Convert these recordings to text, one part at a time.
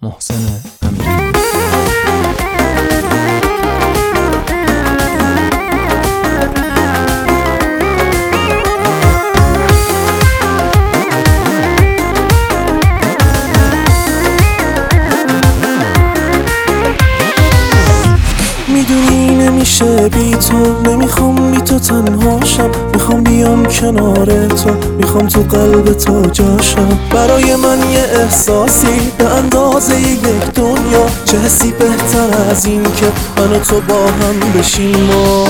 محسن امیری. میدونی نمیشه بی تو، نمیخوام بی تو تنها شم، میخوام بیام کنار تو، میخوام تو قلب تو جاشم. برای من یه احساسی به اندازه یک دنیا، چه حسی بهتر از این که من و تو با هم بشیم ما.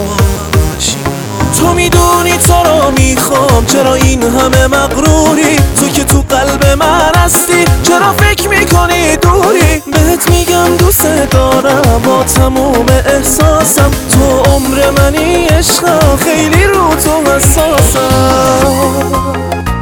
تو میدونی تو رو میخوام، چرا این همه مغروری؟ تو که تو قلب من هستی، چرا فکر میکنی دوری؟ بهت میگم دوست دارم با تموم احساسم، تو عمر منی عشقم، خیلی رو تو حساسم.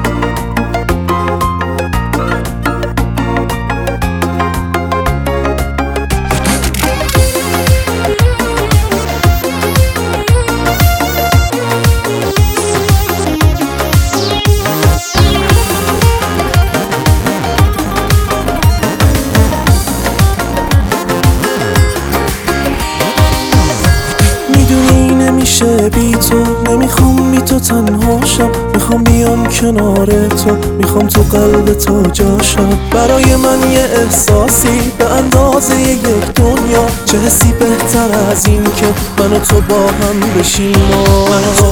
نمیشه بی تو، نمیخوام بی تو تنها شم، میخوام بیام کنار تو، میخوام تو قلب تو جاشم. برای من یه احساسی به اندازه یک دنیا، چه حسی بهتر از این که من و تو با هم بشیم ما.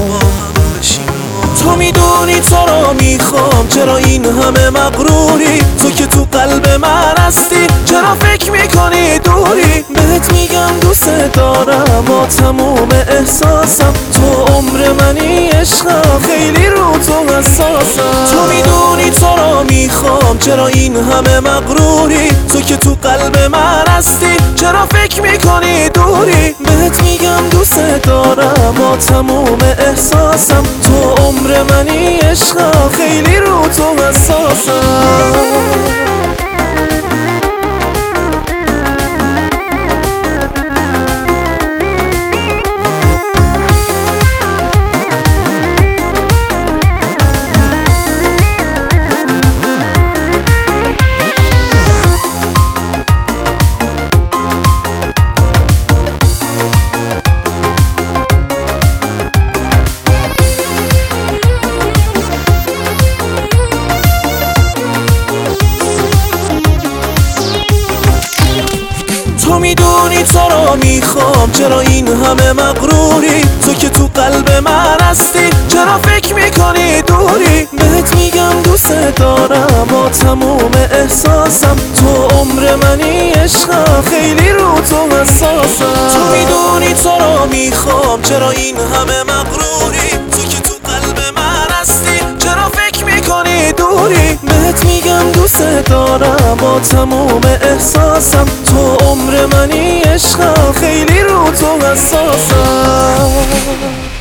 تو میدونی تو رو میخوام، چرا این همه مغروری؟ تو که تو قلب من هستی، چرا فکر میکنی دوری؟ بهت میگم دوست دارم با تموم احساسم، تو عمر منی عشقم، خیلی رو تو حساسم. تو میدونی تو رو میخوام، چرا این همه مغروری؟ تو که تو قلب من هستی، چرا فکر میکنی دوری؟ بهت میگم دوست دارم با تموم احساسم، تو عمر منی عشقم، خیلی رو تو حساسم. تو میدونی تو رو میخوام، چرا این همه مغروری؟ تو که تو قلب من هستی، چرا فکر میکنی دوری؟ بهت میگم دوست دارم با تموم احساسم، تو عمر منی عشقم، خیلی رو تو حساسم. تو میدونی تو رو میخوام، چرا این همه مغروری؟ تو که تو قلب من هستی، چرا فکر میکنی دوری؟ بهت میگم دوست دارم با تموم احساسم، تو عمر منی عشقم، خیلی رو تو حساسم.